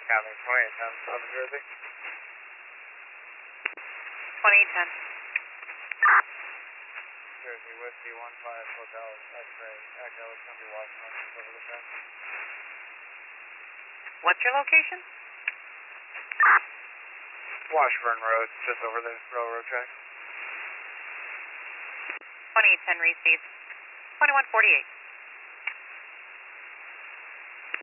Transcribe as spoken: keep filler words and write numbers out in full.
Captain twenty-eight ten, Southern Jersey. twenty-eight ten. Jersey Whiskey one five Hotel X-ray Echo Country Washington over the fence. What's your location? Washburn Road, just over the railroad tracks. twenty-eight ten received. twenty-one forty-eight.